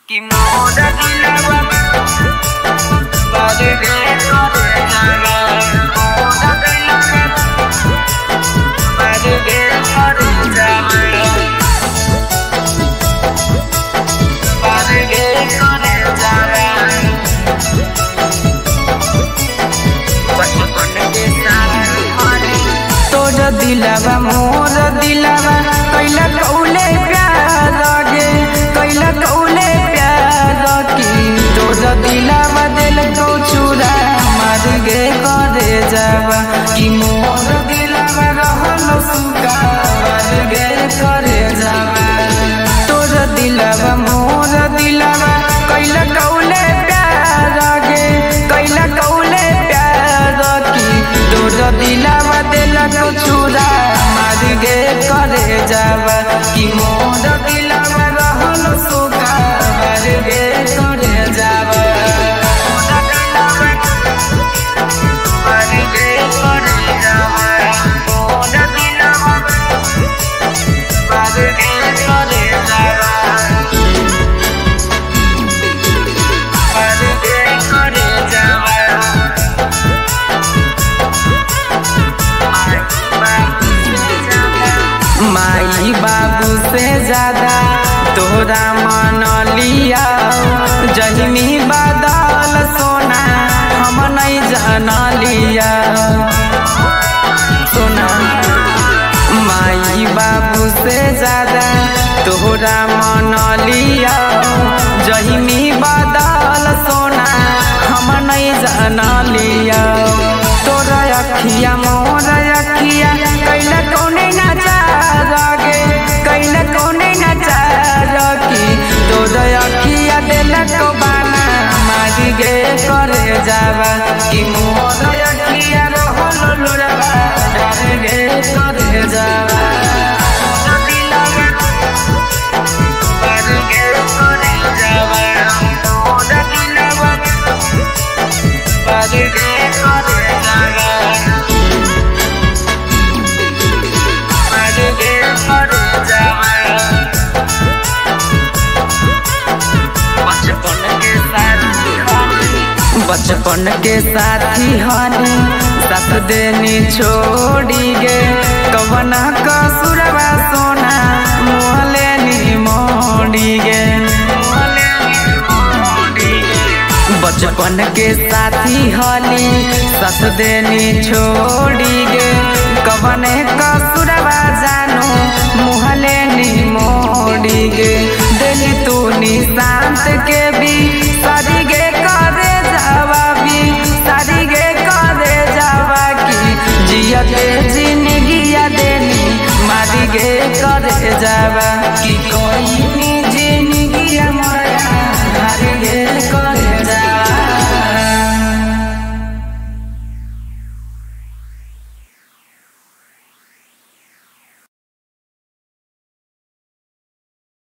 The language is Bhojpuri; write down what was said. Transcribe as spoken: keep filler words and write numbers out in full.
कि मोर दिलवा बाजे गे करे जावा मोर दिलवा बाजे गे करे जावा बाजे गे करे जावा बचपन के साथ तोर दिलवा मोर दिलवा कैला कौले प्यार गे कैला कौले प्यार की तोर दिलवा दिल को चुरा मार गे करे जावा कि मोर दिलवा रहल सुका मार गे करे जावा तोर दिलवा मोर दिलवा कैला कौले प्यार गे कैला कौले प्यार की तोर दिलवा दिल को चुरा मार गे करे जावा कि मोर दिलवा रहल सुका मार गे करे जावा मार गे करे जावा मोर दिलवा मार गे करे जावा मार गे करे जावा माई बाबू से ज्यादा तोरा मन लिया जहमी बादल सोना हम नहीं जान लिया सोना माई बाबू से ज्यादा तोरा मन लिया जहमी बादल सोना हम नहीं जान लिया तोरा अखिया मोर अखिया कैला कौने नचा गे कैला कौने नचा की तोर अखिया दिलक बाना मार गे करे जावा कि मोर अखिया रहल लोरवा मार गे करे जावा मार गे करे जावा मोर दिलवा मार गे करे जावा बचपन के साथी हनी साथ देनी छोड़ी गे कवना कसुरवा सोना मोहले नी मोड़ी गे बचपन के साथी हनी साथ देनी छोड़ी गे कवने कसुरवा जानो मोहले नी मोड़ी गे दिली तू निशा